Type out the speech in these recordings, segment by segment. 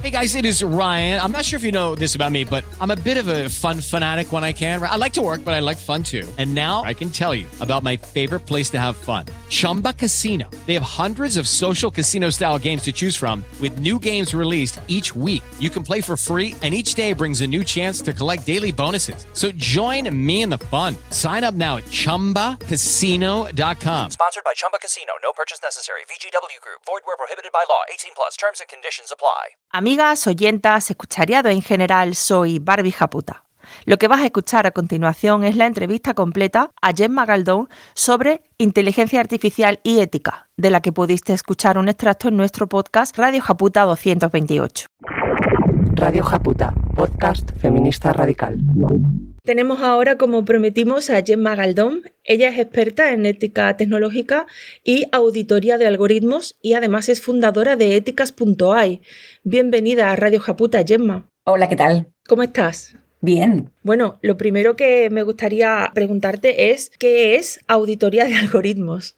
Hey guys, it is Ryan. I'm not sure if you know this about me, but I'm a bit of a fun fanatic when I can. I like to work, but I like fun too. And now I can tell you about my favorite place to have fun. Chumba Casino. They have hundreds of social casino style games to choose from with new games released each week. You can play for free and each day brings a new chance to collect daily bonuses. So join me in the fun. Sign up now at ChumbaCasino.com. Sponsored by Chumba Casino. No purchase necessary. VGW Group. Void where prohibited by law. 18+. Terms and conditions apply. Amigas, oyentas, escuchariado en general, soy Barbie Japuta. Lo que vas a escuchar a continuación es la entrevista completa a Gemma Galdón sobre inteligencia artificial y ética, de la que pudiste escuchar un extracto en nuestro podcast Radio Japuta 228. Radio Japuta, podcast feminista radical. Tenemos ahora, como prometimos, a Gemma Galdón. Ella es experta en ética tecnológica y auditoría de algoritmos y además es fundadora de Éticas.ai. Bienvenida a Radio Japuta, Gemma. Hola, ¿qué tal? ¿Cómo estás? Bien. Bueno, lo primero que me gustaría preguntarte es ¿qué es auditoría de algoritmos?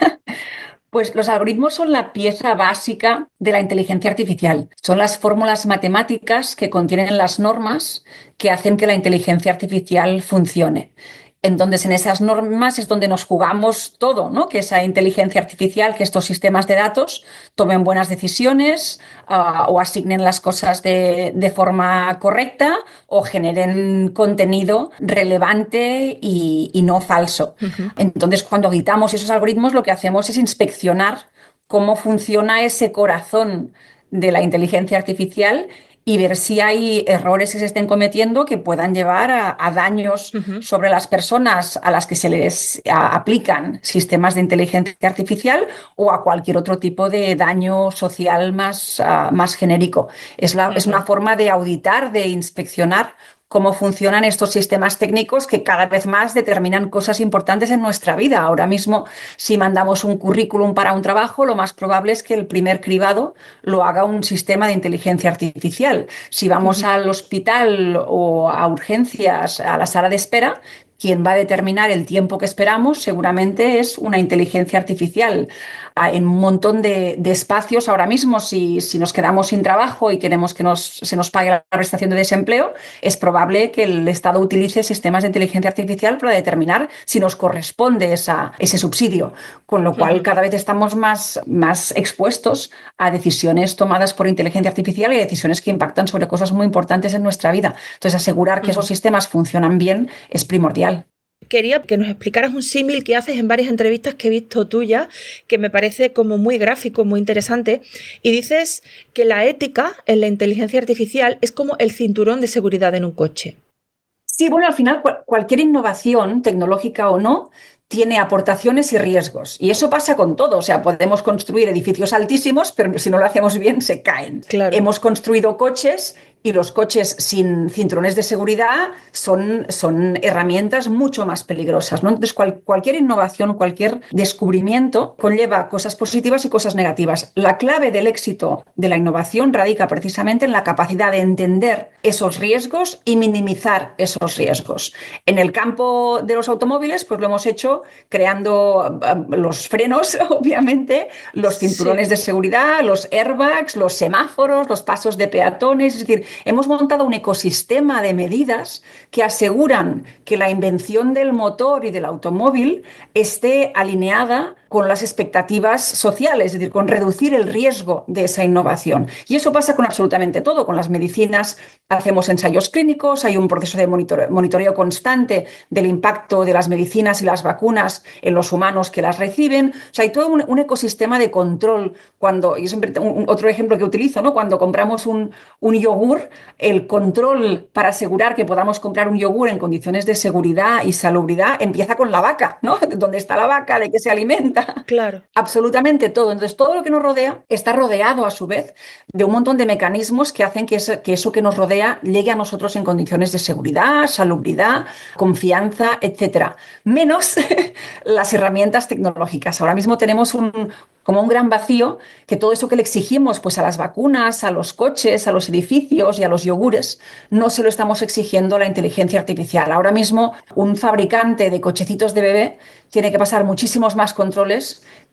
Pues los algoritmos son la pieza básica de la inteligencia artificial. Son las fórmulas matemáticas que contienen las normas que hacen que la inteligencia artificial funcione. Entonces, en esas normas es donde nos jugamos todo, ¿no? Que esa inteligencia artificial, que estos sistemas de datos tomen buenas decisiones o asignen las cosas de forma correcta o generen contenido relevante y no falso. Uh-huh. Entonces, cuando auditamos esos algoritmos, lo que hacemos es inspeccionar cómo funciona ese corazón de la inteligencia artificial y ver si hay errores que se estén cometiendo que puedan llevar a daños uh-huh. sobre las personas a las que se les aplican sistemas de inteligencia artificial o a cualquier otro tipo de daño social más genérico. Es una forma de auditar, de inspeccionar cómo funcionan estos sistemas técnicos que cada vez más determinan cosas importantes en nuestra vida. Ahora mismo, si mandamos un currículum para un trabajo, lo más probable es que el primer cribado lo haga un sistema de inteligencia artificial. Si vamos al hospital o a urgencias, a la sala de espera, quien va a determinar el tiempo que esperamos seguramente es una inteligencia artificial. En un montón de espacios ahora mismo, si nos quedamos sin trabajo y queremos que se nos pague la prestación de desempleo, es probable que el Estado utilice sistemas de inteligencia artificial para determinar si nos corresponde ese subsidio. Con lo cual, cada vez estamos más expuestos a decisiones tomadas por inteligencia artificial y decisiones que impactan sobre cosas muy importantes en nuestra vida. Entonces, asegurar que esos sistemas funcionan bien es primordial. Quería que nos explicaras un símil que haces en varias entrevistas que he visto tuyas, que me parece como muy gráfico, muy interesante, y dices que la ética en la inteligencia artificial es como el cinturón de seguridad en un coche. Sí, bueno, al final cualquier innovación, tecnológica o no, tiene aportaciones y riesgos. Y eso pasa con todo. O sea, podemos construir edificios altísimos, pero si no lo hacemos bien, se caen. Claro. Hemos construido coches y los coches sin cinturones de seguridad son herramientas mucho más peligrosas, ¿no? Entonces, cualquier innovación, cualquier descubrimiento conlleva cosas positivas y cosas negativas. La clave del éxito de la innovación radica precisamente en la capacidad de entender esos riesgos y minimizar esos riesgos. En el campo de los automóviles, pues lo hemos hecho creando los frenos, obviamente, los cinturones de seguridad, los airbags, los semáforos, los pasos de peatones, es decir, hemos montado un ecosistema de medidas que aseguran que la invención del motor y del automóvil esté alineada con las expectativas sociales, es decir, con reducir el riesgo de esa innovación. Y eso pasa con absolutamente todo. Con las medicinas hacemos ensayos clínicos, hay un proceso de monitoreo constante del impacto de las medicinas y las vacunas en los humanos que las reciben. O sea, hay todo un ecosistema de control. Yo siempre otro ejemplo que utilizo, ¿no? Cuando compramos un yogur, el control para asegurar que podamos comprar un yogur en condiciones de seguridad y salubridad empieza con la vaca, ¿no? ¿Dónde está la vaca? ¿De qué se alimenta? Claro. Absolutamente todo. Entonces, todo lo que nos rodea está rodeado, a su vez, de un montón de mecanismos que hacen que eso que nos rodea llegue a nosotros en condiciones de seguridad, salubridad, confianza, etcétera. Menos las herramientas tecnológicas. Ahora mismo tenemos como un gran vacío, que todo eso que le exigimos pues a las vacunas, a los coches, a los edificios y a los yogures, no se lo estamos exigiendo a la inteligencia artificial. Ahora mismo un fabricante de cochecitos de bebé tiene que pasar muchísimos más controles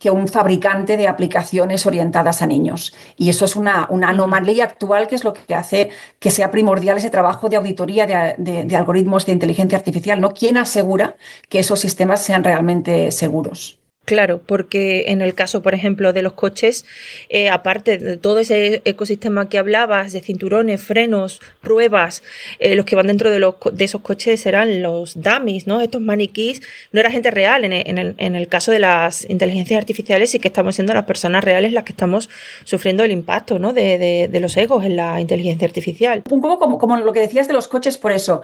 que un fabricante de aplicaciones orientadas a niños. Y eso es una anomalía actual, que es lo que hace que sea primordial ese trabajo de auditoría de algoritmos de inteligencia artificial, ¿no? ¿Quién asegura que esos sistemas sean realmente seguros? Claro, porque en el caso, por ejemplo, de los coches, aparte de todo ese ecosistema que hablabas, de cinturones, frenos, pruebas, los que van dentro de esos coches serán los dummies, ¿no? Estos maniquís, no era gente real. En el caso de las inteligencias artificiales sí que estamos siendo las personas reales las que estamos sufriendo el impacto, ¿no? de los egos en la inteligencia artificial. Un poco como lo que decías de los coches, por eso,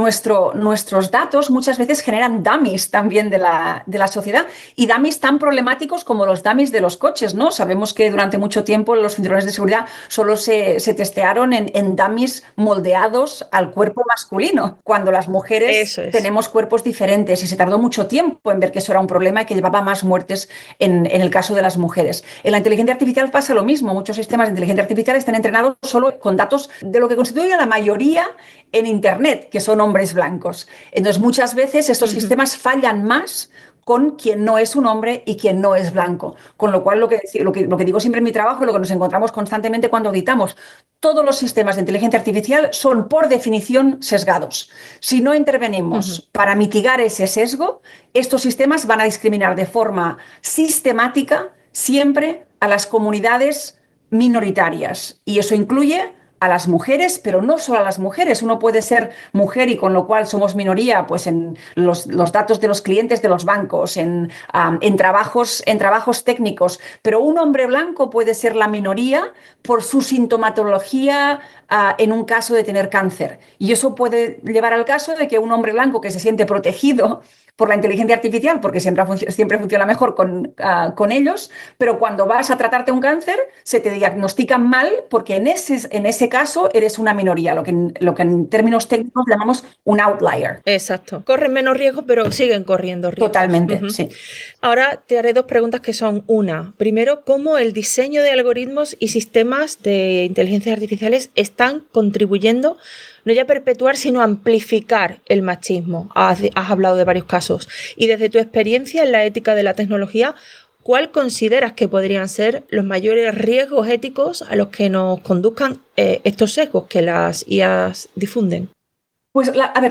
nuestros datos muchas veces generan dummies también de la sociedad, y dummies tan problemáticos como los dummies de los coches, ¿no? Sabemos que durante mucho tiempo los cinturones de seguridad solo se testearon en dummies moldeados al cuerpo masculino, cuando las mujeres tenemos cuerpos diferentes, y se tardó mucho tiempo en ver que eso era un problema y que llevaba más muertes en el caso de las mujeres. En la inteligencia artificial pasa lo mismo. Muchos sistemas de inteligencia artificial están entrenados solo con datos de lo que constituye la mayoría en Internet, que son hombres blancos. Entonces, muchas veces estos sistemas fallan más con quien no es un hombre y quien no es blanco. Con lo cual, lo que digo siempre en mi trabajo y lo que nos encontramos constantemente cuando auditamos, todos los sistemas de inteligencia artificial son, por definición, sesgados. Si no intervenimos para mitigar ese sesgo, estos sistemas van a discriminar de forma sistemática siempre a las comunidades minoritarias. Y eso incluye a las mujeres, pero no solo a las mujeres. Uno puede ser mujer y con lo cual somos minoría, pues en los datos de los clientes de los bancos, en trabajos técnicos, pero un hombre blanco puede ser la minoría por su sintomatología en un caso de tener cáncer. Y eso puede llevar al caso de que un hombre blanco que se siente protegido por la inteligencia artificial, porque siempre funciona mejor con ellos, pero cuando vas a tratarte un cáncer se te diagnostican mal porque en ese caso eres una minoría, lo que en términos técnicos llamamos un outlier. Exacto. Corren menos riesgo, pero siguen corriendo riesgo. Totalmente, sí. Ahora te haré dos preguntas que son una. Primero, ¿cómo el diseño de algoritmos y sistemas de inteligencias artificiales están contribuyendo no ya a perpetuar, sino a amplificar el machismo? Has hablado de varios casos. Y desde tu experiencia en la ética de la tecnología, ¿cuál consideras que podrían ser los mayores riesgos éticos a los que nos conduzcan estos sesgos que las IAs difunden? Pues,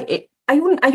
hay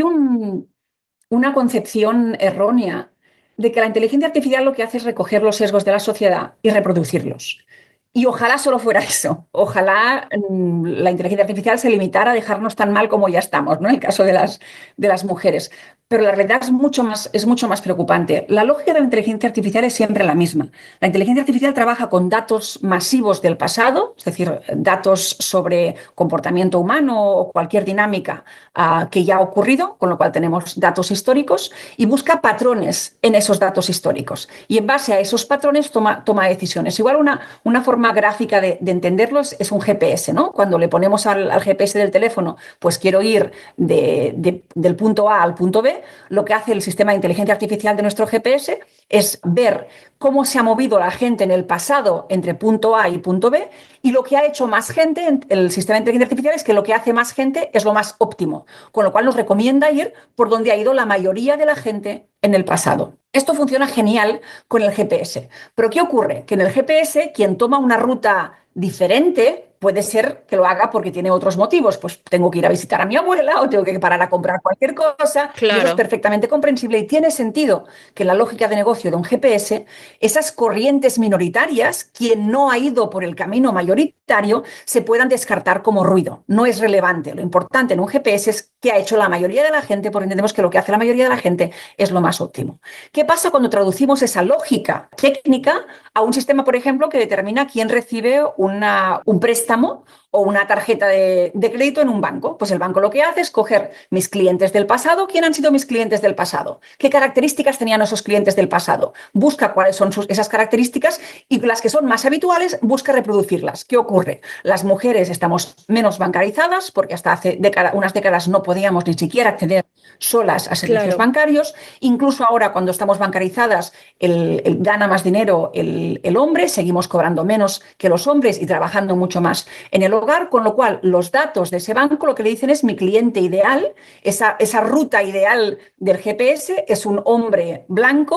una concepción errónea de que la inteligencia artificial lo que hace es recoger los sesgos de la sociedad y reproducirlos. Y ojalá solo fuera eso. Ojalá la inteligencia artificial se limitara a dejarnos tan mal como ya estamos, ¿no? En el caso de las mujeres. Pero la realidad es mucho más preocupante. La lógica de la inteligencia artificial es siempre la misma. La inteligencia artificial trabaja con datos masivos del pasado, es decir, datos sobre comportamiento humano o cualquier dinámica que ya ha ocurrido, con lo cual tenemos datos históricos, y busca patrones en esos datos históricos. Y en base a esos patrones toma decisiones. Igual una forma gráfica de entenderlos es un GPS, ¿no? Cuando le ponemos al GPS del teléfono, pues quiero ir del punto A al punto B, lo que hace el sistema de inteligencia artificial de nuestro GPS es ver cómo se ha movido la gente en el pasado entre punto A y punto B, y lo que ha hecho más gente, el sistema de inteligencia artificial, es que lo que hace más gente es lo más óptimo, con lo cual nos recomienda ir por donde ha ido la mayoría de la gente en el pasado. Esto funciona genial con el GPS. Pero ¿qué ocurre? Que en el GPS, quien toma una ruta diferente puede ser que lo haga porque tiene otros motivos. Pues tengo que ir a visitar a mi abuela o tengo que parar a comprar cualquier cosa. Claro. Y eso es perfectamente comprensible y tiene sentido que en la lógica de negocio de un GPS, esas corrientes minoritarias, quien no ha ido por el camino mayoritario, se puedan descartar como ruido. No es relevante. Lo importante en un GPS es qué ha hecho la mayoría de la gente, porque entendemos que lo que hace la mayoría de la gente es lo más óptimo. ¿Qué pasa cuando traducimos esa lógica técnica a un sistema, por ejemplo, que determina quién recibe un préstamo o una tarjeta de crédito en un banco? Pues el banco lo que hace es coger mis clientes del pasado. ¿Quién han sido mis clientes del pasado? ¿Qué características tenían esos clientes del pasado? Busca cuáles son esas características y las que son más habituales, busca reproducirlas. ¿Qué ocurre? Las mujeres estamos menos bancarizadas porque hasta hace unas décadas no podíamos ni siquiera acceder solas a servicios bancarios. Incluso ahora, cuando estamos bancarizadas, gana más dinero el hombre, seguimos cobrando menos que los hombres y trabajando mucho más en el hogar, con lo cual los datos de ese banco lo que le dicen es mi cliente ideal, esa ruta ideal del GPS es un hombre blanco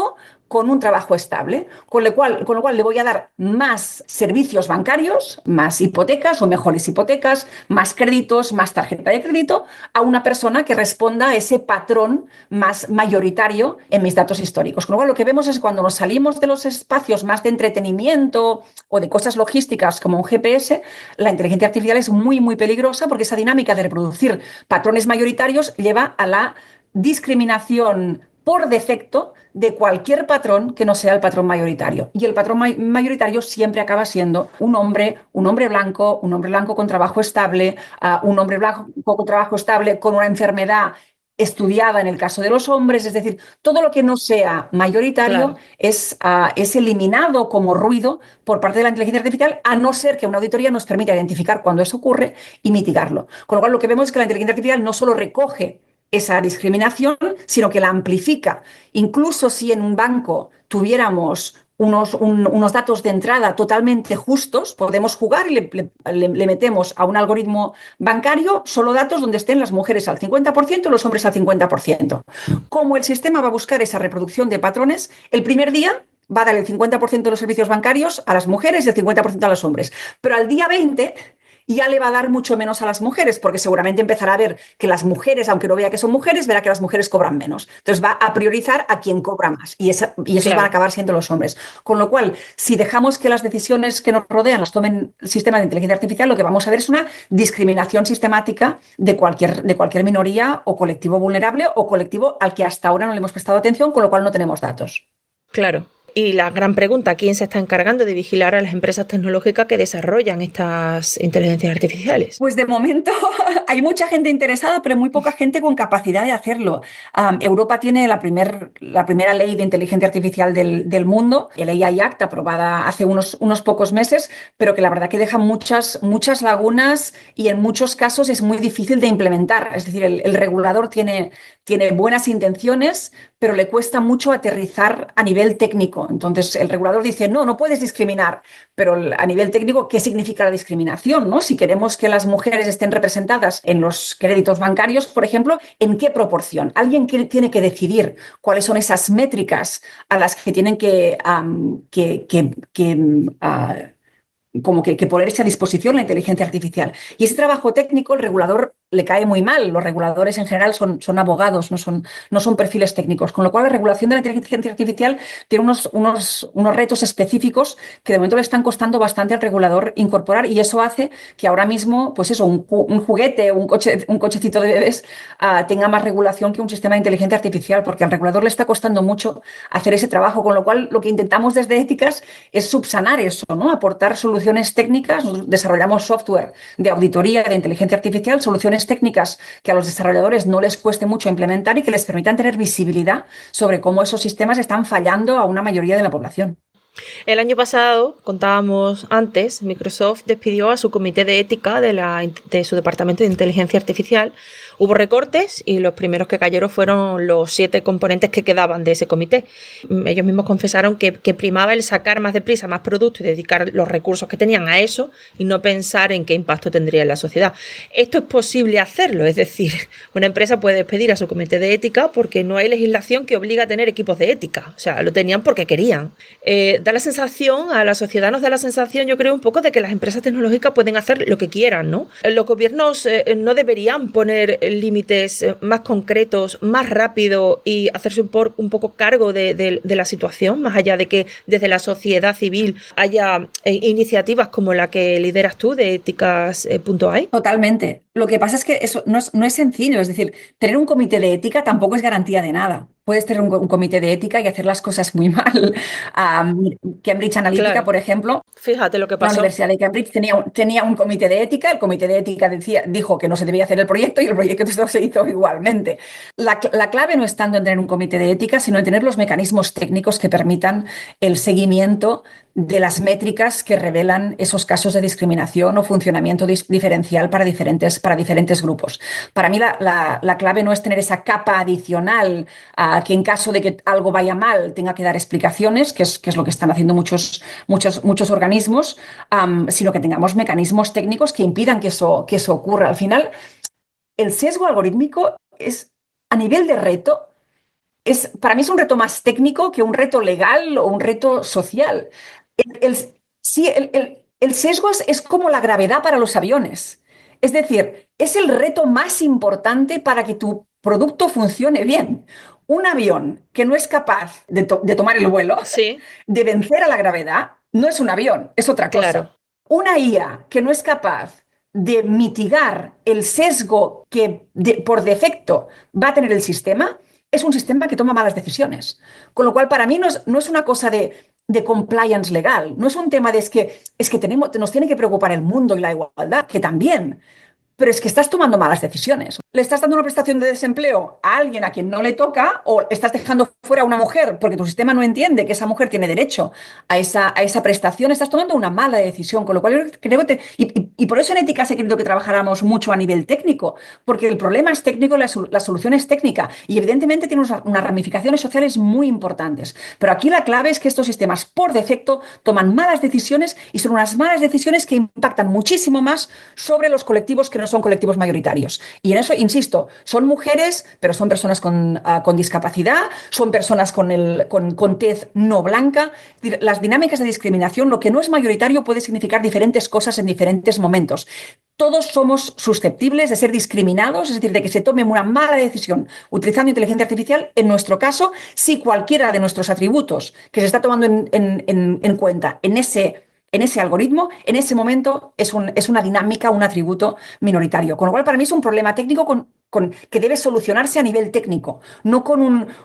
con un trabajo estable, con lo cual le voy a dar más servicios bancarios, más hipotecas o mejores hipotecas, más créditos, más tarjeta de crédito a una persona que responda a ese patrón más mayoritario en mis datos históricos. Con lo cual lo que vemos es cuando nos salimos de los espacios más de entretenimiento o de cosas logísticas como un GPS, la inteligencia artificial es muy, muy peligrosa porque esa dinámica de reproducir patrones mayoritarios lleva a la discriminación por defecto de cualquier patrón que no sea el patrón mayoritario. Y el patrón mayoritario siempre acaba siendo un hombre blanco con trabajo estable, un hombre blanco con trabajo estable, con una enfermedad estudiada en el caso de los hombres, es decir, todo lo que no sea mayoritario es eliminado como ruido por parte de la inteligencia artificial, a no ser que una auditoría nos permita identificar cuando eso ocurre y mitigarlo. Con lo cual lo que vemos es que la inteligencia artificial no solo recoge esa discriminación, sino que la amplifica. Incluso si en un banco tuviéramos unos datos de entrada totalmente justos, podemos jugar y le metemos a un algoritmo bancario solo datos donde estén las mujeres al 50% y los hombres al 50%. Como el sistema va a buscar esa reproducción de patrones, el primer día va a dar el 50% de los servicios bancarios a las mujeres y el 50% a los hombres. Pero al día 20 ya le va a dar mucho menos a las mujeres, porque seguramente empezará a ver que las mujeres, aunque no vea que son mujeres, verá que las mujeres cobran menos. Entonces va a priorizar a quien cobra más y esos van a acabar siendo los hombres. Con lo cual, si dejamos que las decisiones que nos rodean las tomen el sistema de inteligencia artificial, lo que vamos a ver es una discriminación sistemática de cualquier minoría o colectivo vulnerable o colectivo al que hasta ahora no le hemos prestado atención, con lo cual no tenemos datos. Claro. Y la gran pregunta, ¿quién se está encargando de vigilar a las empresas tecnológicas que desarrollan estas inteligencias artificiales? Pues de momento hay mucha gente interesada, pero muy poca gente con capacidad de hacerlo. Europa tiene la primera ley de inteligencia artificial del mundo, el AI Act, aprobada hace unos pocos meses, pero que la verdad que deja muchas lagunas y en muchos casos es muy difícil de implementar. Es decir, el regulador tiene buenas intenciones, pero le cuesta mucho aterrizar a nivel técnico. Entonces, el regulador dice, no puedes discriminar, pero a nivel técnico, ¿qué significa la discriminación? ¿No? Si queremos que las mujeres estén representadas en los créditos bancarios, por ejemplo, ¿en qué proporción? Alguien tiene que decidir cuáles son esas métricas a las que tienen que ponerse a disposición la inteligencia artificial. Y ese trabajo técnico, el regulador le cae muy mal. Los reguladores en general son abogados, no son perfiles técnicos. Con lo cual, la regulación de la inteligencia artificial tiene unos retos específicos que de momento le están costando bastante al regulador incorporar, y eso hace que ahora mismo, pues eso, un juguete, un cochecito de bebés tenga más regulación que un sistema de inteligencia artificial, porque al regulador le está costando mucho hacer ese trabajo. Con lo cual, lo que intentamos desde Éticas es subsanar eso, ¿no? Aportar soluciones técnicas. Desarrollamos software de auditoría de inteligencia artificial, soluciones técnicas que a los desarrolladores no les cueste mucho implementar y que les permitan tener visibilidad sobre cómo esos sistemas están fallando a una mayoría de la población. El año pasado, contábamos antes, Microsoft despidió a su comité de ética de su departamento de inteligencia artificial. Hubo recortes y los primeros que cayeron fueron los 7 componentes que quedaban de ese comité. Ellos mismos confesaron que primaba el sacar más deprisa más productos y dedicar los recursos que tenían a eso y no pensar en qué impacto tendría en la sociedad. Esto es posible hacerlo, es decir, una empresa puede despedir a su comité de ética porque no hay legislación que obliga a tener equipos de ética. O sea, lo tenían porque querían. Da la sensación, a la sociedad nos da la sensación, yo creo, un poco de que las empresas tecnológicas pueden hacer lo que quieran, ¿no? Los gobiernos no deberían poner límites más concretos, más rápido y hacerse un poco cargo de la situación, más allá de que desde la sociedad civil haya iniciativas como la que lideras tú de Éticas.ai. Totalmente. Lo que pasa es que eso no es sencillo, es decir, tener un comité de ética tampoco es garantía de nada. Puedes tener un comité de ética y hacer las cosas muy mal. Cambridge Analytica, claro, por ejemplo, fíjate lo que pasó. La Universidad de Cambridge tenía un comité de ética, el comité de ética dijo que no se debía hacer el proyecto y el proyecto se hizo igualmente. La clave no es tanto en tener un comité de ética, sino en tener los mecanismos técnicos que permitan el seguimiento de las métricas que revelan esos casos de discriminación o funcionamiento diferencial para diferentes grupos. Para mí la clave no es tener esa capa adicional que en caso de que algo vaya mal tenga que dar explicaciones, que es lo que están haciendo muchos organismos, sino que tengamos mecanismos técnicos que impidan que eso ocurra. Al final, el sesgo algorítmico es, a nivel de reto, para mí es un reto más técnico que un reto legal o un reto social. Sí, el sesgo es como la gravedad para los aviones. Es decir, es el reto más importante para que tu producto funcione bien. Un avión que no es capaz de tomar el vuelo, Sí, de vencer a la gravedad, no es un avión, es otra cosa. claro. Una IA que no es capaz de mitigar el sesgo que por defecto va a tener el sistema, es un sistema que toma malas decisiones. Con lo cual, para mí no es una cosa de compliance legal, no es un tema de es que nos tiene que preocupar el mundo y la igualdad, que también, pero es que estás tomando malas decisiones. Le estás dando una prestación de desempleo a alguien a quien no le toca, o estás dejando fuera a una mujer porque tu sistema no entiende que esa mujer tiene derecho a esa prestación. Estás tomando una mala decisión, con lo cual creo que y por eso en ética he querido que trabajáramos mucho a nivel técnico, porque el problema es técnico, la solución es técnica y evidentemente tiene unas ramificaciones sociales muy importantes. Pero aquí la clave es que estos sistemas por defecto toman malas decisiones y son unas malas decisiones que impactan muchísimo más sobre los colectivos que no son colectivos mayoritarios. Y en eso, insisto, son mujeres, pero son personas con discapacidad, son personas con tez no blanca. Las dinámicas de discriminación, lo que no es mayoritario puede significar diferentes cosas en diferentes momentos. Todos somos susceptibles de ser discriminados, es decir, de que se tome una mala decisión utilizando inteligencia artificial, en nuestro caso, si cualquiera de nuestros atributos que se está tomando en cuenta en ese algoritmo, en ese momento es una dinámica, un atributo minoritario. Con lo cual, para mí es un problema técnico que debe solucionarse a nivel técnico, no con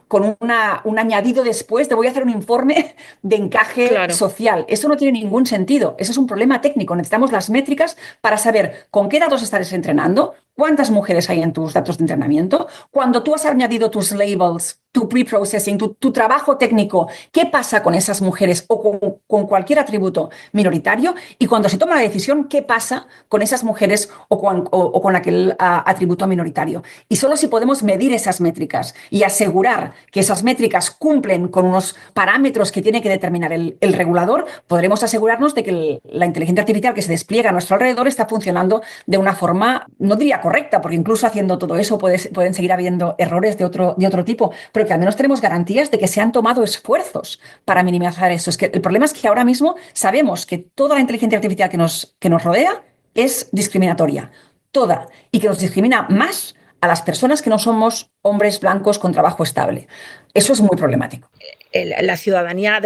un añadido después de voy a hacer un informe de encaje social. Eso no tiene ningún sentido. Eso es un problema técnico. Necesitamos las métricas para saber con qué datos estás entrenando, cuántas mujeres hay en tus datos de entrenamiento, cuando tú has añadido tus labels, tu pre-processing, tu trabajo técnico, qué pasa con esas mujeres o con cualquier atributo minoritario, y cuando se toma la decisión, qué pasa con esas mujeres o con aquel atributo minoritario. Y solo si podemos medir esas métricas y asegurar que esas métricas cumplen con unos parámetros que tiene que determinar el regulador, podremos asegurarnos de que la inteligencia artificial que se despliega a nuestro alrededor está funcionando de una forma, no diría correcta, porque incluso haciendo todo eso pueden seguir habiendo errores de otro tipo, pero que al menos tenemos garantías de que se han tomado esfuerzos para minimizar eso. Es que el problema es que ahora mismo sabemos que toda la inteligencia artificial que nos rodea es discriminatoria, toda, y que nos discrimina más a las personas que no somos hombres blancos con trabajo estable. Eso es muy problemático. La ciudadanía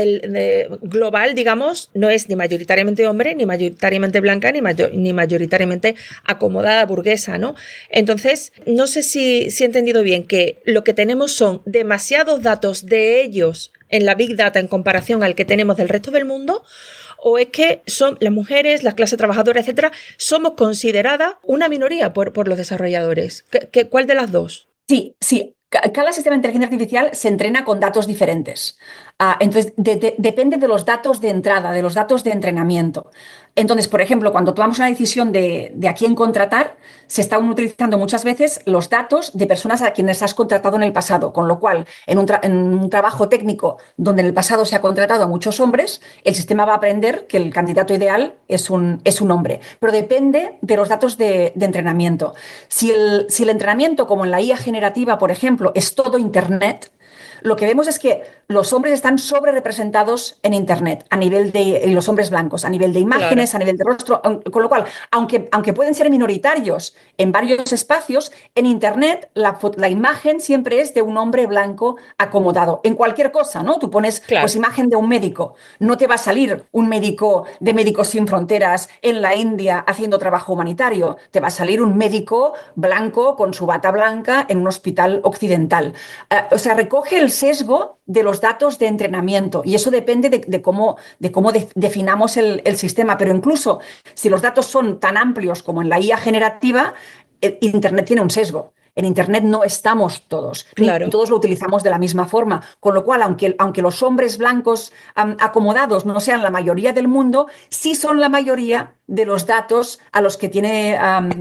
global, digamos, no es ni mayoritariamente hombre, ni mayoritariamente blanca, ni mayoritariamente acomodada burguesa, ¿no? Entonces, no sé si he entendido bien que lo que tenemos son demasiados datos de ellos en la Big Data en comparación al que tenemos del resto del mundo, o es que son las mujeres, las clases trabajadoras, etcétera, somos consideradas una minoría por los desarrolladores. ¿Cuál de las dos? Sí. Cada sistema de inteligencia artificial se entrena con datos diferentes. Entonces, depende de los datos de entrada, de los datos de entrenamiento. Entonces, por ejemplo, cuando tomamos una decisión de a quién contratar, se están utilizando muchas veces los datos de personas a quienes has contratado en el pasado, con lo cual, en un trabajo técnico donde en el pasado se ha contratado a muchos hombres, el sistema va a aprender que el candidato ideal es un hombre. Pero depende de los datos de entrenamiento. Si el entrenamiento, como en la IA generativa, por ejemplo, es todo Internet, lo que vemos es que los hombres están sobre representados en Internet, a nivel de los hombres blancos, a nivel de imágenes, a nivel de rostro, con lo cual, aunque pueden ser minoritarios en varios espacios, en Internet la imagen siempre es de un hombre blanco acomodado. En cualquier cosa, ¿no? Tú pones pues imagen de un médico, no te va a salir un médico de Médicos Sin Fronteras en la India haciendo trabajo humanitario, te va a salir un médico blanco con su bata blanca en un hospital occidental. O sea, recoge el sesgo de los datos de entrenamiento y eso depende de cómo definamos el sistema, pero incluso si los datos son tan amplios como en la IA generativa, Internet tiene un sesgo. En Internet no estamos todos, ni todos lo utilizamos de la misma forma, con lo cual, aunque los hombres blancos acomodados no sean la mayoría del mundo, sí son la mayoría de los datos a los que tiene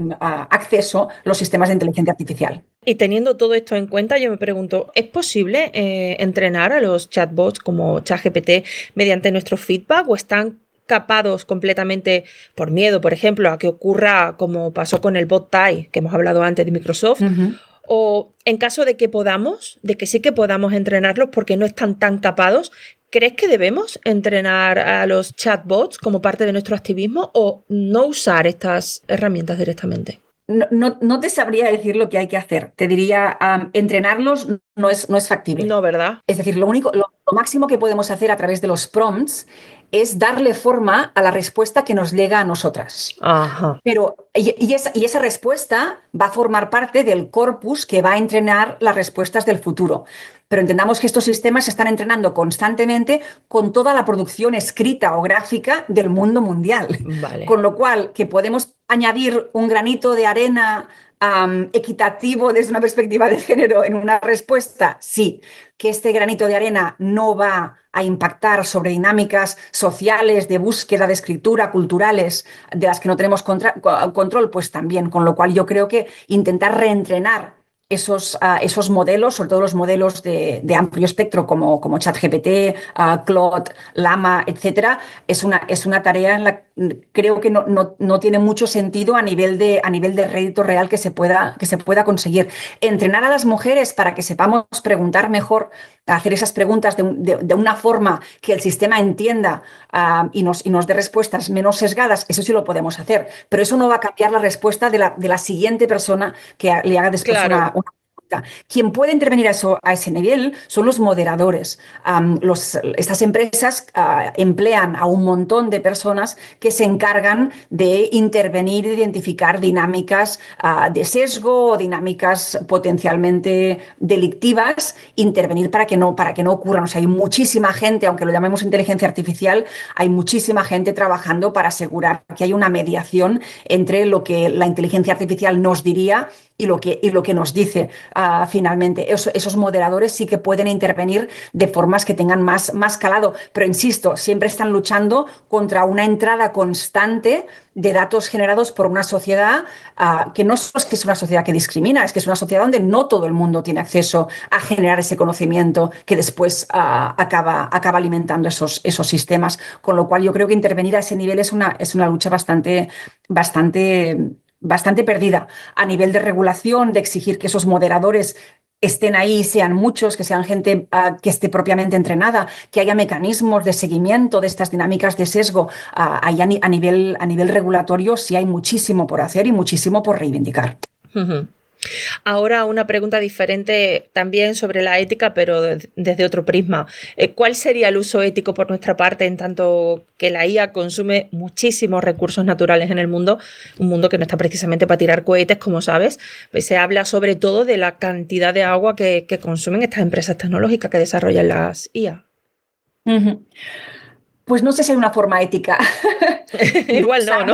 acceso los sistemas de inteligencia artificial. Y teniendo todo esto en cuenta, yo me pregunto, ¿es posible entrenar a los chatbots como ChatGPT mediante nuestro feedback o están capados completamente por miedo, por ejemplo, a que ocurra como pasó con el bot Tai, que hemos hablado antes de Microsoft, O en caso de que podamos, de que sí que podamos entrenarlos porque no están tan capados, ¿crees que debemos entrenar a los chatbots como parte de nuestro activismo o no usar estas herramientas directamente? No te sabría decir lo que hay que hacer. Te diría, entrenarlos no es factible. No, ¿verdad? Es decir, lo máximo que podemos hacer a través de los prompts es darle forma a la respuesta que nos llega a nosotras. Ajá. Pero, y esa respuesta va a formar parte del corpus que va a entrenar las respuestas del futuro. Pero entendamos que estos sistemas se están entrenando constantemente con toda la producción escrita o gráfica del mundo mundial. Vale. Con lo cual, que podemos añadir un granito de arena equitativo desde una perspectiva de género en una respuesta, sí. Que este granito de arena no va a impactar sobre dinámicas sociales, de búsqueda, de escritura, culturales, de las que no tenemos control, pues también. Con lo cual yo creo que intentar reentrenar esos modelos, sobre todo los modelos de amplio espectro como ChatGPT, Claude, Llama, etcétera, es una tarea en la que creo que no tiene mucho sentido a nivel de rédito real que se pueda conseguir. Entrenar a las mujeres para que sepamos preguntar mejor, hacer esas preguntas de una forma que el sistema entienda y nos dé respuestas menos sesgadas, eso sí lo podemos hacer, pero eso no va a cambiar la respuesta de la siguiente persona que le haga después Claro. una pregunta. Quien puede intervenir a ese nivel son los moderadores. Estas empresas emplean a un montón de personas que se encargan de intervenir e identificar dinámicas de sesgo o dinámicas potencialmente delictivas, intervenir para que no ocurran. O sea, hay muchísima gente, aunque lo llamemos inteligencia artificial, hay muchísima gente trabajando para asegurar que hay una mediación entre lo que la inteligencia artificial nos diría y lo que nos dice finalmente. Esos moderadores sí que pueden intervenir de formas que tengan más calado, pero insisto, siempre están luchando contra una entrada constante de datos generados por una sociedad que no es que es una sociedad que discrimina, es que es una sociedad donde no todo el mundo tiene acceso a generar ese conocimiento que después acaba alimentando esos sistemas. Con lo cual yo creo que intervenir a ese nivel es una lucha bastante perdida a nivel de regulación, de exigir que esos moderadores estén ahí, sean muchos, que sean gente que esté propiamente entrenada, que haya mecanismos de seguimiento de estas dinámicas de sesgo. Ahí a nivel regulatorio sí hay muchísimo por hacer y muchísimo por reivindicar. Uh-huh. Ahora una pregunta diferente también sobre la ética, pero desde otro prisma. ¿Cuál sería el uso ético por nuestra parte en tanto que la IA consume muchísimos recursos naturales en el mundo? Un mundo que no está precisamente para tirar cohetes, como sabes. Pues se habla sobre todo de la cantidad de agua que consumen estas empresas tecnológicas que desarrollan las IA. Uh-huh. Pues no sé si hay una forma ética. Igual no.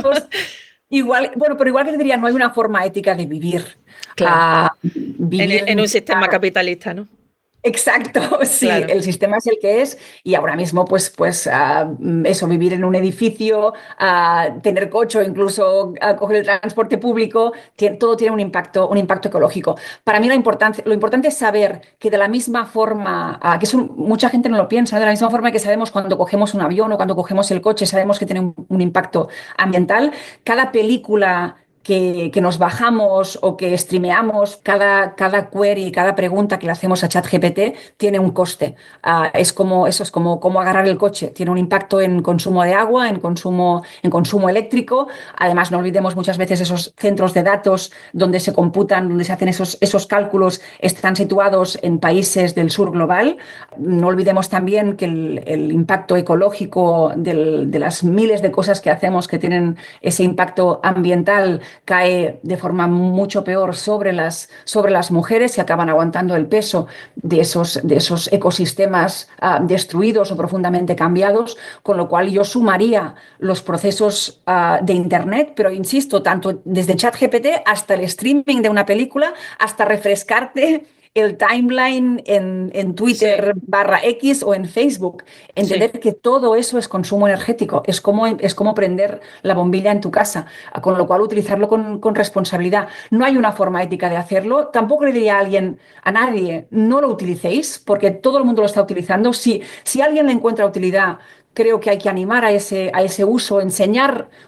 Pero igual que te diría, no hay una forma ética de vivir. Claro. Vivir en un sistema capitalista, ¿no? Exacto, sí, Claro. El sistema es el que es y ahora mismo pues eso, vivir en un edificio, tener coche o incluso coger el transporte público, todo tiene un impacto ecológico. Para mí lo importante es saber que de la misma forma, mucha gente no lo piensa, de la misma forma que sabemos cuando cogemos un avión o cuando cogemos el coche, sabemos que tiene un impacto ambiental, cada película que nos bajamos o que streameamos, cada query, cada pregunta que le hacemos a ChatGPT tiene un coste. Es como agarrar el coche. Tiene un impacto en consumo de agua, en consumo eléctrico. Además, no olvidemos muchas veces esos centros de datos donde se computan, donde se hacen esos cálculos, están situados en países del sur global. No olvidemos también que el impacto ecológico de las miles de cosas que hacemos que tienen ese impacto ambiental cae de forma mucho peor sobre las mujeres y acaban aguantando el peso de esos ecosistemas destruidos o profundamente cambiados, con lo cual yo sumaría los procesos de Internet, pero insisto, tanto desde ChatGPT hasta el streaming de una película, hasta refrescarte el timeline en Twitter /X o en Facebook. Entender que todo eso es consumo energético, es como prender la bombilla en tu casa, con lo cual utilizarlo con responsabilidad. No hay una forma ética de hacerlo. Tampoco le diría a nadie, no lo utilicéis, porque todo el mundo lo está utilizando. Si alguien le encuentra utilidad, creo que hay que animar a ese uso, enseñar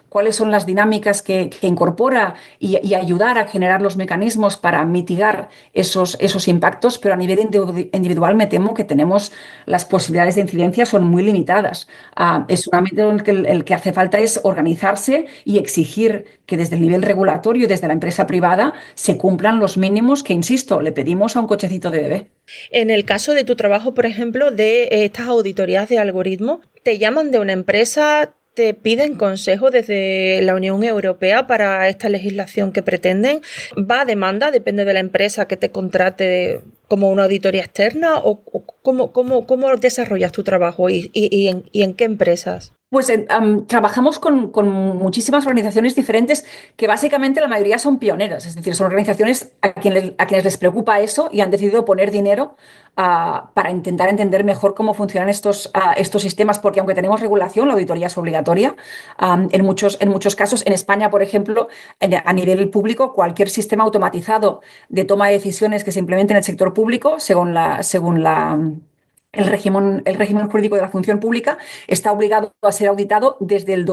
cuáles son las dinámicas que incorpora y ayudar a generar los mecanismos para mitigar esos impactos, pero a nivel individual me temo que tenemos las posibilidades de incidencia son muy limitadas. Es un ámbito en el que hace falta es organizarse y exigir que desde el nivel regulatorio y desde la empresa privada se cumplan los mínimos que, insisto, le pedimos a un cochecito de bebé. En el caso de tu trabajo, por ejemplo, de estas auditorías de algoritmos, ¿te llaman de una empresa? ¿Te piden consejo desde la Unión Europea para esta legislación que pretenden? ¿Va a demanda? ¿Depende de la empresa que te contrate como una auditoría externa? ¿O cómo desarrollas tu trabajo y en qué empresas? Pues trabajamos con muchísimas organizaciones diferentes que básicamente la mayoría son pioneras, es decir, son organizaciones a quienes les preocupa eso y han decidido poner dinero para intentar entender mejor cómo funcionan estos sistemas, porque aunque tenemos regulación, la auditoría es obligatoria. En muchos casos, en España, por ejemplo, a nivel público, cualquier sistema automatizado de toma de decisiones que se implemente en el sector público, según el régimen jurídico de la función pública, está obligado a ser auditado desde el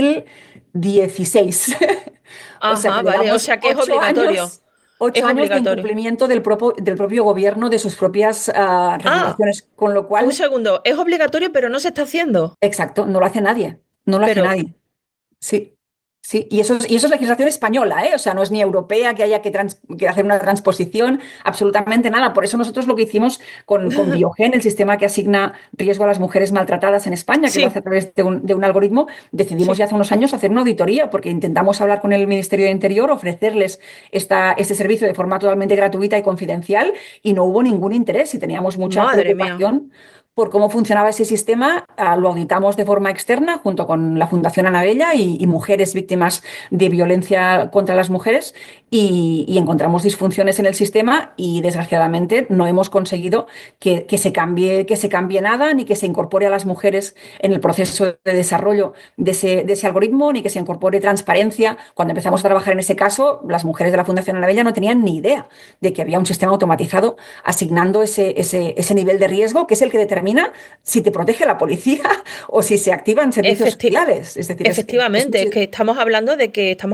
2016. Ajá, vale, o sea que es obligatorio. 8 años de incumplimiento del propio gobierno de sus propias regulaciones, con lo cual... Un segundo, es obligatorio pero no se está haciendo. Exacto, no lo hace nadie, hace nadie. Sí. Sí, y eso es legislación española, ¿eh? O sea, no es ni europea que haya que hacer una transposición, absolutamente nada. Por eso nosotros lo que hicimos con Biogen, el sistema que asigna riesgo a las mujeres maltratadas en España, que lo hace a través de un algoritmo, decidimos ya hace unos años hacer una auditoría, porque intentamos hablar con el Ministerio de Interior, ofrecerles este servicio de forma totalmente gratuita y confidencial, y no hubo ningún interés y teníamos mucha preocupación por cómo funcionaba ese sistema. Lo auditamos de forma externa junto con la Fundación Anabella y mujeres víctimas de violencia contra las mujeres y encontramos disfunciones en el sistema y desgraciadamente no hemos conseguido que se cambie nada ni que se incorpore a las mujeres en el proceso de desarrollo de ese algoritmo, ni que se incorpore transparencia. Cuando empezamos a trabajar en ese caso, las mujeres de la Fundación Anabella no tenían ni idea de que había un sistema automatizado asignando ese nivel de riesgo, que es el que determina si te protege la policía o si se activan servicios sociales. Es decir, efectivamente, es que estamos hablando de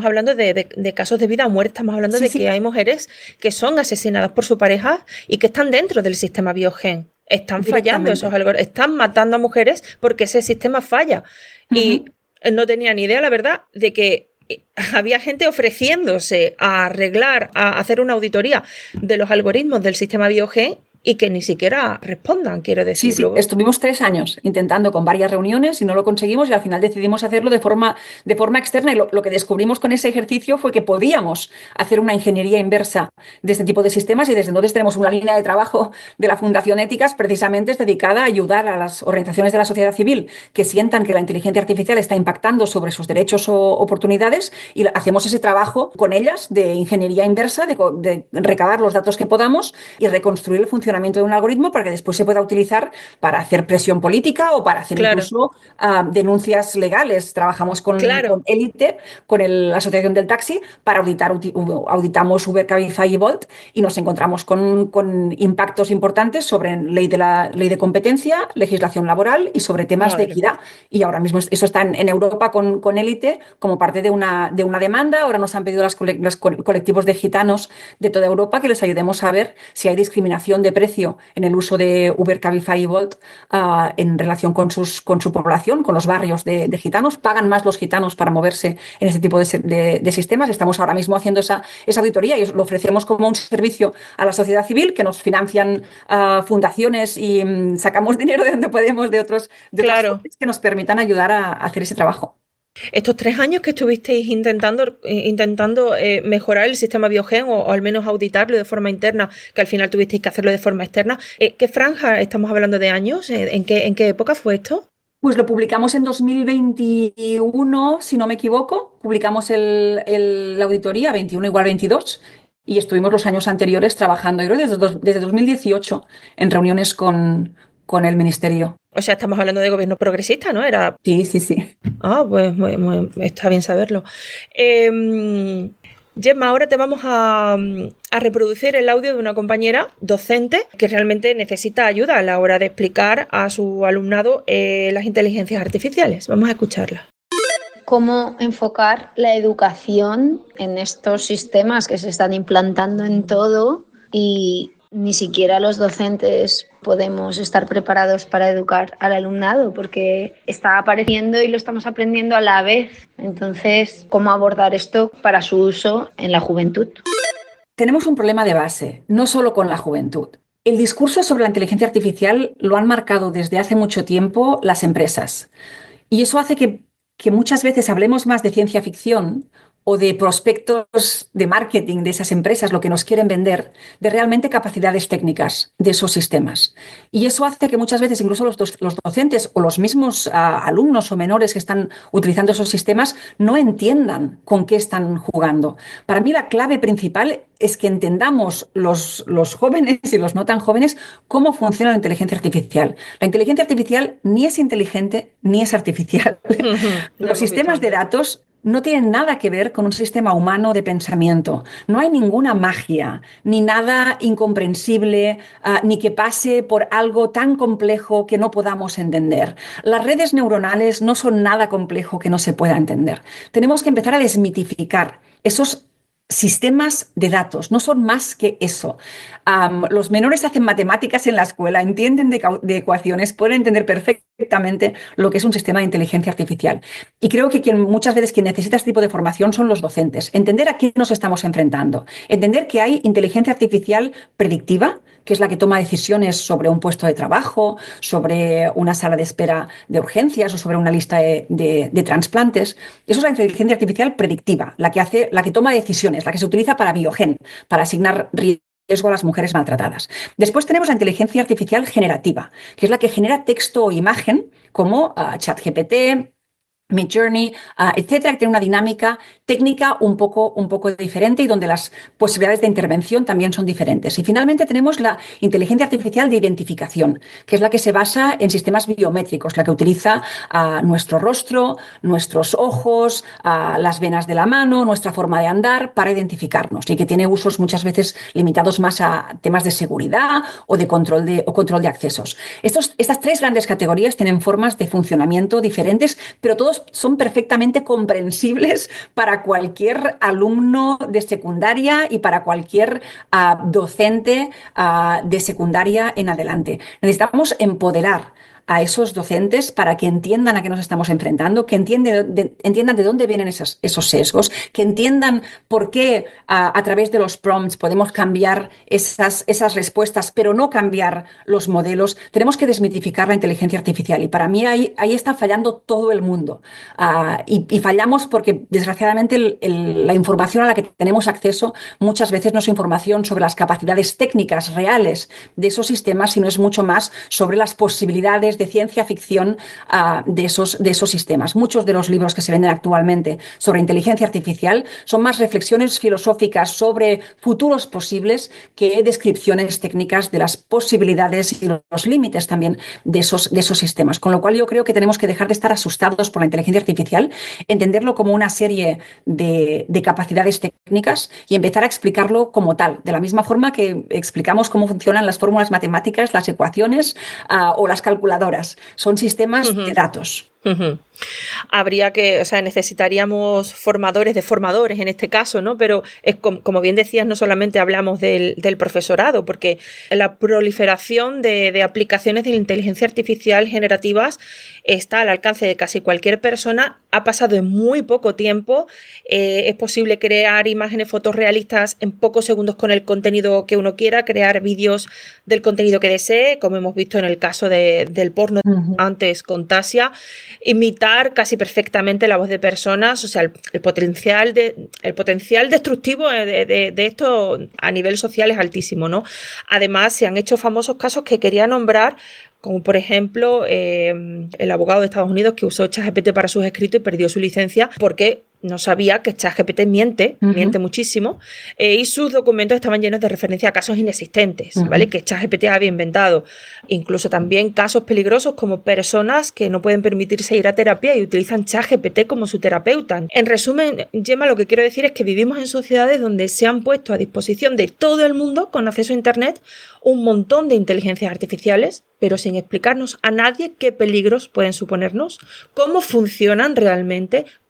casos de vida o muerte, estamos hablando de que hay mujeres que son asesinadas por su pareja y que están dentro del sistema Biogen. Están fallando esos algoritmos, están matando a mujeres porque ese sistema falla. Y no tenía ni idea, la verdad, de que había gente ofreciéndose a arreglar, a hacer una auditoría de los algoritmos del sistema Biogen y que ni siquiera respondan, quiero decir. Sí, estuvimos 3 años intentando con varias reuniones y no lo conseguimos y al final decidimos hacerlo de forma externa y lo que descubrimos con ese ejercicio fue que podíamos hacer una ingeniería inversa de este tipo de sistemas y desde entonces tenemos una línea de trabajo de la Fundación Éticas precisamente dedicada a ayudar a las organizaciones de la sociedad civil que sientan que la inteligencia artificial está impactando sobre sus derechos o oportunidades y hacemos ese trabajo con ellas de ingeniería inversa, de recabar los datos que podamos y reconstruir el funcionamiento de un algoritmo para que después se pueda utilizar para hacer presión política o para hacer incluso denuncias legales. Trabajamos con Élite, con la Asociación del Taxi, para auditamos Uber, Cabify y Bolt y nos encontramos con impactos importantes sobre ley de competencia, legislación laboral y sobre temas de equidad. Y ahora mismo eso está en Europa con Élite como parte de una demanda. Ahora nos han pedido los colectivos de gitanos de toda Europa que les ayudemos a ver si hay discriminación de precio en el uso de Uber, Cabify y Bolt en relación con su población, con los barrios de gitanos. Pagan más los gitanos para moverse en este tipo de sistemas. Estamos ahora mismo haciendo esa auditoría y lo ofrecemos como un servicio a la sociedad civil, que nos financian fundaciones y sacamos dinero de donde podemos de otras fuentes que nos permitan ayudar a hacer ese trabajo. Estos 3 años que estuvisteis intentando mejorar el sistema Biogen o al menos auditarlo de forma interna, que al final tuvisteis que hacerlo de forma externa, ¿qué franja estamos hablando de años? ¿En qué época fue esto? Pues lo publicamos en 2021, si no me equivoco. Publicamos la auditoría, 21 igual 22, y estuvimos los años anteriores trabajando, yo creo, desde 2018 en reuniones con el Ministerio. O sea, estamos hablando de gobierno progresista, ¿no? Sí. Pues está bien saberlo. Gemma, ahora te vamos a reproducir el audio de una compañera docente que realmente necesita ayuda a la hora de explicar a su alumnado las inteligencias artificiales. Vamos a escucharla. cómo enfocar la educación en estos sistemas que se están implantando en todo y ni siquiera los docentes podemos estar preparados para educar al alumnado porque está apareciendo y lo estamos aprendiendo a la vez. Entonces, ¿cómo abordar esto para su uso en la juventud? Tenemos un problema de base, no solo con la juventud. El discurso sobre la inteligencia artificial lo han marcado desde hace mucho tiempo las empresas. Y eso hace que muchas veces hablemos más de ciencia ficción o de prospectos de marketing de esas empresas, lo que nos quieren vender, de realmente capacidades técnicas de esos sistemas. Y eso hace que muchas veces incluso los docentes o los mismos alumnos o menores que están utilizando esos sistemas no entiendan con qué están jugando. Para mí la clave principal es que entendamos los jóvenes y los no tan jóvenes cómo funciona la inteligencia artificial. La inteligencia artificial ni es inteligente ni es artificial. Los sistemas de datos no tienen nada que ver con un sistema humano de pensamiento. No hay ninguna magia, ni nada incomprensible, ni que pase por algo tan complejo que no podamos entender. Las redes neuronales no son nada complejo que no se pueda entender. Tenemos que empezar a desmitificar esos sistemas de datos, no son más que eso. Los menores hacen matemáticas en la escuela, entienden de ecuaciones, pueden entender perfectamente lo que es un sistema de inteligencia artificial. Y creo que muchas veces quien necesita este tipo de formación son los docentes. Entender a qué nos estamos enfrentando. Entender que hay inteligencia artificial predictiva, que es la que toma decisiones sobre un puesto de trabajo, sobre una sala de espera de urgencias o sobre una lista de trasplantes. Eso es la inteligencia artificial predictiva, la que toma decisiones, la que se utiliza para Biogen, para asignar riesgo a las mujeres maltratadas. Después tenemos la inteligencia artificial generativa, que es la que genera texto o imagen, como ChatGPT, Midjourney, etcétera, que tiene una dinámica técnica un poco diferente y donde las posibilidades de intervención también son diferentes. Y finalmente tenemos la inteligencia artificial de identificación, que es la que se basa en sistemas biométricos, la que utiliza nuestro rostro, nuestros ojos, las venas de la mano, nuestra forma de andar para identificarnos y que tiene usos muchas veces limitados más a temas de seguridad o de control de accesos. Estas tres grandes categorías tienen formas de funcionamiento diferentes, pero todos son perfectamente comprensibles para cualquier alumno de secundaria y para cualquier docente de secundaria en adelante. Necesitamos empoderar a esos docentes para que entiendan a qué nos estamos enfrentando, que entiendan de dónde vienen esos sesgos, que entiendan por qué a través de los prompts podemos cambiar esas respuestas, pero no cambiar los modelos. Tenemos que desmitificar la inteligencia artificial y para mí ahí está fallando todo el mundo. Y fallamos porque desgraciadamente la información a la que tenemos acceso muchas veces no es información sobre las capacidades técnicas reales de esos sistemas, sino es mucho más sobre las posibilidades de ciencia ficción de esos sistemas. Muchos de los libros que se venden actualmente sobre inteligencia artificial son más reflexiones filosóficas sobre futuros posibles que descripciones técnicas de las posibilidades y los límites también de esos sistemas. Con lo cual yo creo que tenemos que dejar de estar asustados por la inteligencia artificial, entenderlo como una serie de capacidades técnicas y empezar a explicarlo como tal, de la misma forma que explicamos cómo funcionan las fórmulas matemáticas, las ecuaciones o las calculadoras. Son sistemas de datos. Habría que, necesitaríamos formadores de formadores en este caso, ¿no? Pero como bien decías, no solamente hablamos del profesorado, porque la proliferación de aplicaciones de inteligencia artificial generativas está al alcance de casi cualquier persona, ha pasado en muy poco tiempo, es posible crear imágenes fotorrealistas en pocos segundos con el contenido que uno quiera, crear vídeos del contenido que desee, como hemos visto en el caso del porno antes con Tasia, imitar casi perfectamente la voz de personas, o sea, el potencial destructivo de esto a nivel social es altísimo, ¿no? Además, se han hecho famosos casos que quería nombrar, como por ejemplo el abogado de Estados Unidos que usó ChatGPT para sus escritos y perdió su licencia porque no sabía que ChatGPT miente muchísimo, y sus documentos estaban llenos de referencia a casos inexistentes, ¿vale? Que ChatGPT había inventado. Incluso también casos peligrosos como personas que no pueden permitirse ir a terapia y utilizan ChatGPT como su terapeuta. En resumen, Gemma, lo que quiero decir es que vivimos en sociedades donde se han puesto a disposición de todo el mundo con acceso a Internet un montón de inteligencias artificiales, pero sin explicarnos a nadie qué peligros pueden suponernos, cómo funcionan realmente,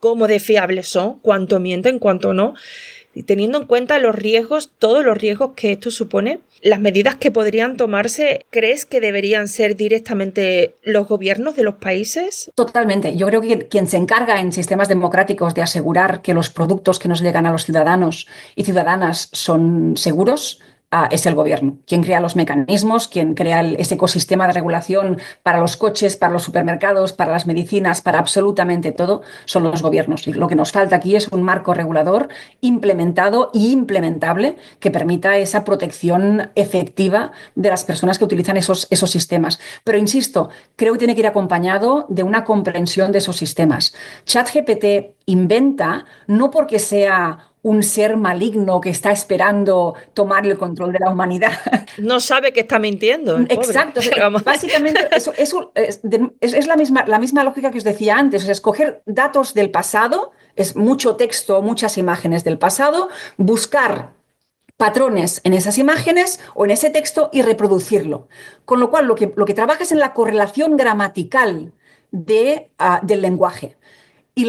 cómo de fiables son, cuánto mienten, cuánto no. Y teniendo en cuenta los riesgos, todos los riesgos que esto supone, las medidas que podrían tomarse, ¿crees que deberían ser directamente los gobiernos de los países? Totalmente. Yo creo que quien se encarga en sistemas democráticos de asegurar que los productos que nos llegan a los ciudadanos y ciudadanas son seguros, es el gobierno. Quien crea los mecanismos, quien crea ese ecosistema de regulación para los coches, para los supermercados, para las medicinas, para absolutamente todo, son los gobiernos. Y lo que nos falta aquí es un marco regulador implementado e implementable que permita esa protección efectiva de las personas que utilizan esos sistemas. Pero insisto, creo que tiene que ir acompañado de una comprensión de esos sistemas. ChatGPT inventa no porque sea un ser maligno que está esperando tomar el control de la humanidad. No sabe que está mintiendo. Exacto. Básicamente es la misma lógica que os decía antes. O sea, escoger datos del pasado, es mucho texto, muchas imágenes del pasado, buscar patrones en esas imágenes o en ese texto y reproducirlo. Con lo cual, lo que trabaja es en la correlación gramatical del lenguaje. Y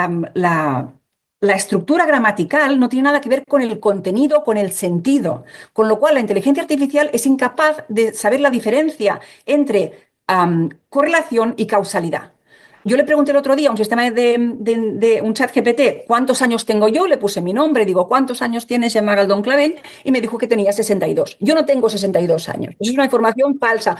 la estructura gramatical no tiene nada que ver con el contenido, con el sentido, con lo cual la inteligencia artificial es incapaz de saber la diferencia entre correlación y causalidad. Yo le pregunté el otro día a un sistema de un chat GPT cuántos años tengo yo, le puse mi nombre, digo, ¿cuántos años tienes Gemma Galdón Clavell? Y me dijo que tenía 62. Yo no tengo 62 años. Eso es una información falsa.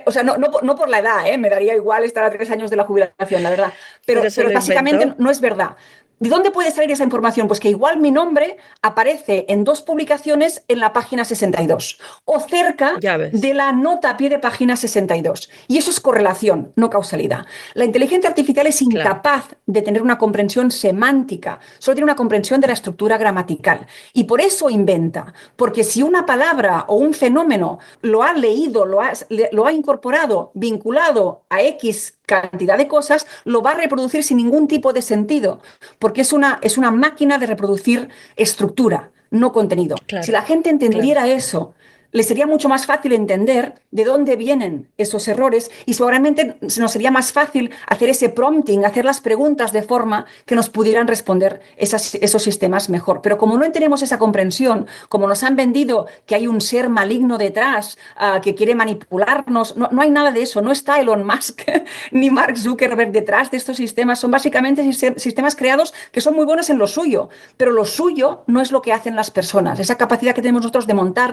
No por la edad, me daría igual estar a 3 años de la jubilación, la verdad. Pero básicamente no es verdad. ¿De dónde puede salir esa información? Pues que igual mi nombre aparece en 2 publicaciones en la página 62 o cerca de la nota a pie de página 62. Y eso es correlación, no causalidad. La inteligencia artificial es incapaz de tener una comprensión semántica, solo tiene una comprensión de la estructura gramatical. Y por eso inventa, porque si una palabra o un fenómeno lo ha leído, lo ha incorporado, vinculado a X cantidad de cosas, lo va a reproducir sin ningún tipo de sentido, porque es una máquina de reproducir estructura, no contenido. Claro, si la gente entendiera eso, le sería mucho más fácil entender de dónde vienen esos errores y seguramente nos sería más fácil hacer ese prompting, hacer las preguntas de forma que nos pudieran responder esos sistemas mejor. Pero como no tenemos esa comprensión, como nos han vendido que hay un ser maligno detrás que quiere manipularnos, no hay nada de eso. No está Elon Musk ni Mark Zuckerberg detrás de estos sistemas. Son básicamente sistemas creados que son muy buenos en lo suyo, pero lo suyo no es lo que hacen las personas. Esa capacidad que tenemos nosotros de montar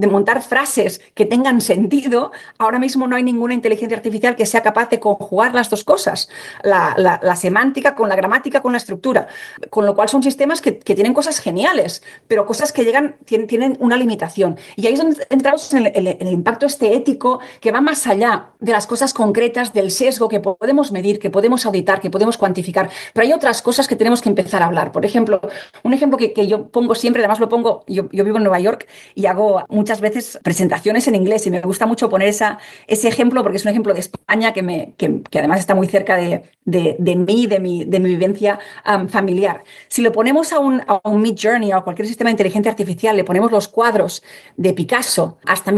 frases que tengan sentido, ahora mismo no hay ninguna inteligencia artificial que sea capaz de conjugar las dos cosas, la semántica con la gramática, con la estructura, con lo cual son sistemas que tienen cosas geniales, pero cosas que tienen una limitación. Y ahí es donde entramos en el impacto ético que va más allá de las cosas concretas, del sesgo que podemos medir, que podemos auditar, que podemos cuantificar, pero hay otras cosas que tenemos que empezar a hablar. Por ejemplo, un ejemplo que yo pongo siempre, además lo pongo, yo vivo en Nueva York y hago muchas veces presentaciones en inglés y me gusta mucho poner ese ejemplo porque es un ejemplo de España que además está muy cerca de mí, de mi vivencia familiar. Si lo ponemos a un Midjourney o a cualquier sistema de inteligencia artificial, le ponemos los cuadros de Picasso hasta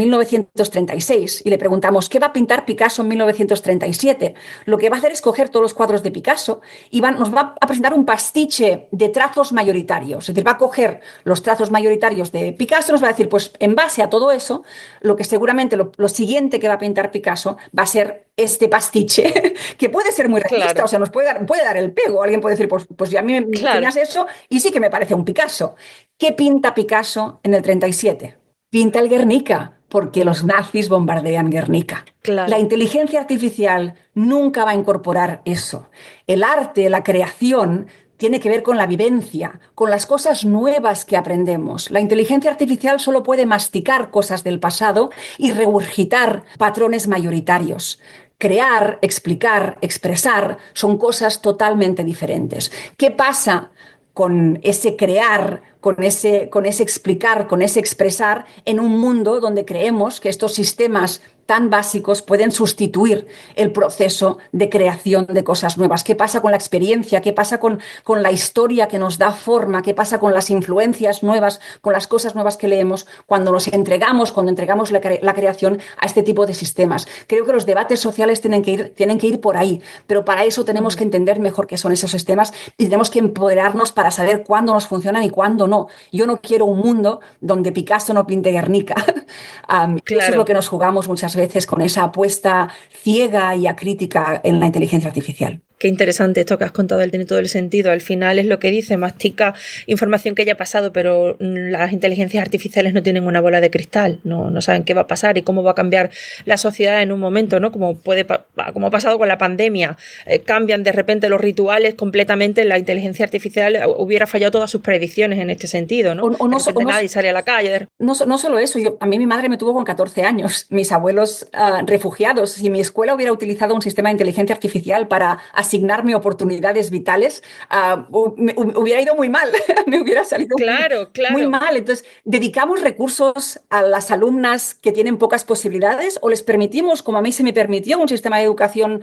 1936 y le preguntamos ¿qué va a pintar Picasso en 1937? Lo que va a hacer es coger todos los cuadros de Picasso y nos va a presentar un pastiche de trazos mayoritarios. Es decir, va a coger los trazos mayoritarios de Picasso y nos va a decir, pues en base a todo eso, lo que seguramente lo siguiente que va a pintar Picasso va a ser este pastiche, que puede ser muy realista, o sea, nos puede dar el pego. Alguien puede decir, pues ya a mí me enseñas eso y sí que me parece un Picasso. ¿Qué pinta Picasso en el 37? Pinta el Guernica, porque los nazis bombardean Guernica. La inteligencia artificial nunca va a incorporar eso. El arte, la creación, tiene que ver con la vivencia, con las cosas nuevas que aprendemos. La inteligencia artificial solo puede masticar cosas del pasado y regurgitar patrones mayoritarios. Crear, explicar, expresar son cosas totalmente diferentes. ¿Qué pasa con ese crear, con ese explicar, con ese expresar en un mundo donde creemos que estos sistemas tan básicos pueden sustituir el proceso de creación de cosas nuevas. ¿Qué pasa con la experiencia? ¿Qué pasa con la historia que nos da forma? ¿Qué pasa con las influencias nuevas, con las cosas nuevas que leemos cuando entregamos la creación a este tipo de sistemas? Creo que los debates sociales tienen que ir por ahí, pero para eso tenemos que entender mejor qué son esos sistemas y tenemos que empoderarnos para saber cuándo nos funcionan y cuándo no. Yo no quiero un mundo donde Picasso no pinte Guernica. Claro. Eso es lo que nos jugamos muchas veces con esa apuesta ciega y acrítica en la inteligencia artificial. Qué interesante esto que has contado, tiene todo el sentido. Al final es lo que dice, mastica información que ya ha pasado, pero las inteligencias artificiales no tienen una bola de cristal, no saben qué va a pasar y cómo va a cambiar la sociedad en un momento, ¿no? Como ha pasado con la pandemia, cambian de repente los rituales completamente, la inteligencia artificial hubiera fallado todas sus predicciones en este sentido, ¿no? Nadie sale a la calle. No solo eso, a mí mi madre me tuvo con 14 años, mis abuelos refugiados. Si mi escuela hubiera utilizado un sistema de inteligencia artificial para asignarme oportunidades vitales, me hubiera ido muy mal, me hubiera salido muy mal. Entonces, ¿dedicamos recursos a las alumnas que tienen pocas posibilidades o les permitimos, como a mí se me permitió, un sistema de educación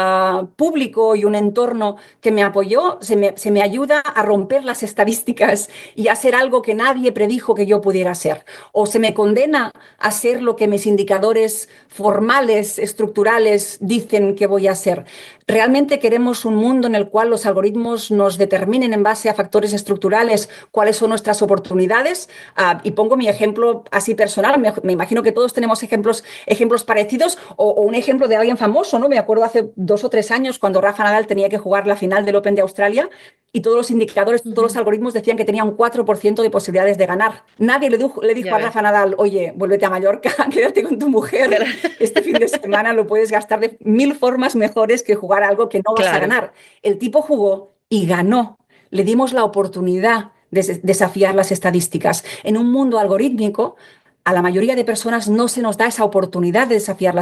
público y un entorno que me apoyó, se me ayuda a romper las estadísticas y a hacer algo que nadie predijo que yo pudiera hacer? ¿O se me condena a ser lo que mis indicadores formales, estructurales, dicen que voy a ser? ¿Realmente queremos un mundo en el cual los algoritmos nos determinen en base a factores estructurales cuáles son nuestras oportunidades? Y pongo mi ejemplo así personal, me imagino que todos tenemos ejemplos parecidos o un ejemplo de alguien famoso, ¿no? Me acuerdo hace 2 o 3 años cuando Rafa Nadal tenía que jugar la final del Open de Australia y todos los indicadores, todos los algoritmos decían que tenía un 4% de posibilidades de ganar. Nadie le dijo a Rafa Nadal, oye, vuélvete a Mallorca, quédate con tu mujer, este fin de semana lo puedes gastar de 1000 formas mejores que jugar algo que no vas a ganar. El tipo jugó y ganó. Le dimos la oportunidad de desafiar las estadísticas. En un mundo algorítmico, a la mayoría de personas no se nos da esa oportunidad de desafiar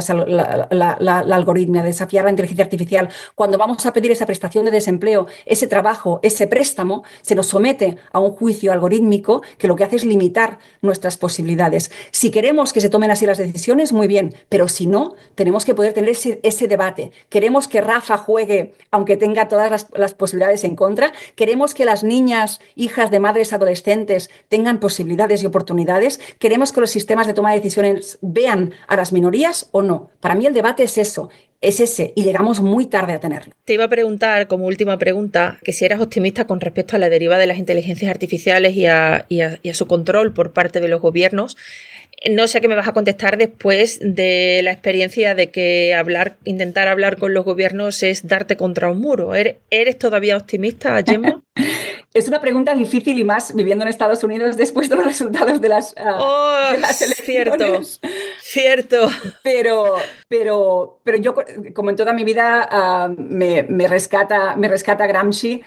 la algoritmia, de desafiar la inteligencia artificial. Cuando vamos a pedir esa prestación de desempleo, ese trabajo, ese préstamo, se nos somete a un juicio algorítmico que lo que hace es limitar nuestras posibilidades. Si queremos que se tomen así las decisiones, muy bien, pero si no, tenemos que poder tener ese debate. Queremos que Rafa juegue, aunque tenga todas las posibilidades en contra. Queremos que las niñas, hijas de madres adolescentes, tengan posibilidades y oportunidades. Queremos que los sistemas de toma de decisiones vean a las minorías o no. Para mí el debate es ese, y llegamos muy tarde a tenerlo. Te iba a preguntar, como última pregunta, que si eras optimista con respecto a la deriva de las inteligencias artificiales y a su control por parte de los gobiernos. No sé qué me vas a contestar después de la experiencia de que intentar hablar con los gobiernos es darte contra un muro. ¿Eres todavía optimista, Gemma? Es una pregunta difícil y más viviendo en Estados Unidos después de los resultados de las elecciones. Cierto. Pero yo, como en toda mi vida, me rescata Gramsci.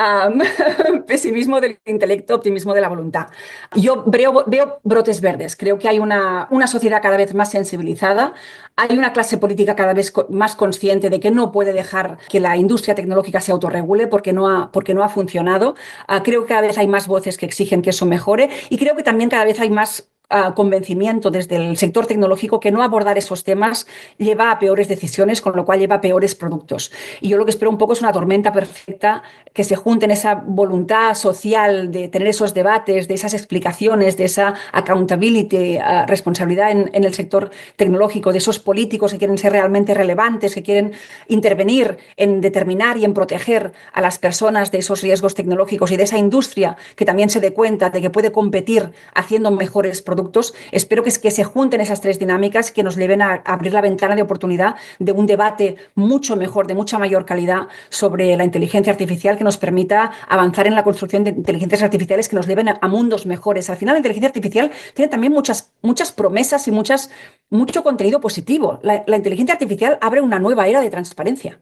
Pesimismo del intelecto, optimismo de la voluntad. Yo veo brotes verdes. Creo que hay una sociedad cada vez más sensibilizada, hay una clase política cada vez más consciente de que no puede dejar que la industria tecnológica se autorregule porque no ha funcionado. Creo que cada vez hay más voces que exigen que eso mejore y creo que también cada vez hay más convencimiento desde el sector tecnológico que no abordar esos temas lleva a peores decisiones, con lo cual lleva a peores productos. Y yo lo que espero un poco es una tormenta perfecta que se junte en esa voluntad social de tener esos debates, de esas explicaciones, de esa accountability, responsabilidad en el sector tecnológico, de esos políticos que quieren ser realmente relevantes, que quieren intervenir en determinar y en proteger a las personas de esos riesgos tecnológicos y de esa industria que también se dé cuenta de que puede competir haciendo mejores productos. Espero que se junten esas tres dinámicas que nos lleven a abrir la ventana de oportunidad de un debate mucho mejor, de mucha mayor calidad sobre la inteligencia artificial que nos permita avanzar en la construcción de inteligencias artificiales que nos lleven a mundos mejores. Al final, la inteligencia artificial tiene también muchas promesas y mucho contenido positivo. La inteligencia artificial abre una nueva era de transparencia.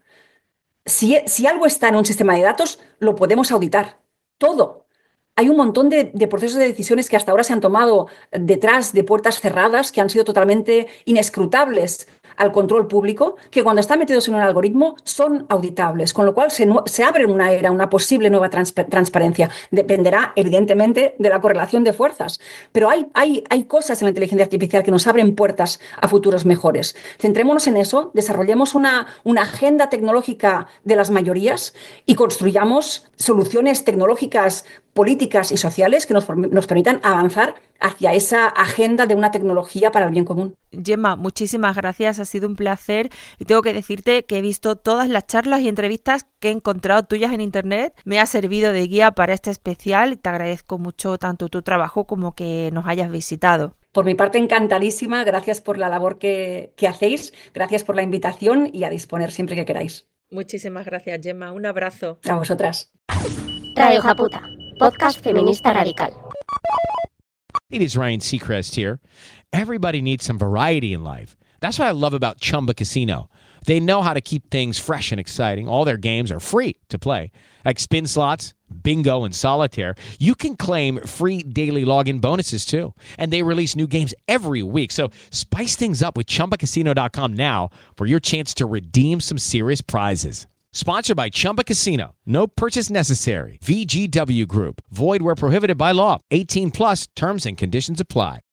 Si algo está en un sistema de datos, lo podemos auditar. Todo. Hay un montón de procesos de decisiones que hasta ahora se han tomado detrás de puertas cerradas, que han sido totalmente inescrutables al control público que cuando están metidos en un algoritmo son auditables, con lo cual se abre una posible nueva transparencia. Dependerá, evidentemente, de la correlación de fuerzas, pero hay cosas en la inteligencia artificial que nos abren puertas a futuros mejores. Centrémonos en eso, desarrollemos una agenda tecnológica de las mayorías y construyamos soluciones tecnológicas, políticas y sociales que nos permitan avanzar hacia esa agenda de una tecnología para el bien común. Gemma, muchísimas gracias, ha sido un placer y tengo que decirte que he visto todas las charlas y entrevistas que he encontrado tuyas en internet, me ha servido de guía para este especial y te agradezco mucho tanto tu trabajo como que nos hayas visitado. Por mi parte, encantadísima, gracias por la labor que hacéis, gracias por la invitación y a disponer siempre que queráis. Muchísimas gracias, Gemma, un abrazo. A vosotras. Radio Japuta, podcast feminista radical. It is Ryan Seacrest here. Everybody needs some variety in life. That's what I love about Chumba Casino. They know how to keep things fresh and exciting. All their games are free to play, like spin slots, bingo, and solitaire. You can claim free daily login bonuses too. And they release new games every week. So spice things up with ChumbaCasino.com now for your chance to redeem some serious prizes. Sponsored by Chumba Casino. No purchase necessary. VGW Group. Void where prohibited by law. 18 plus terms and conditions apply.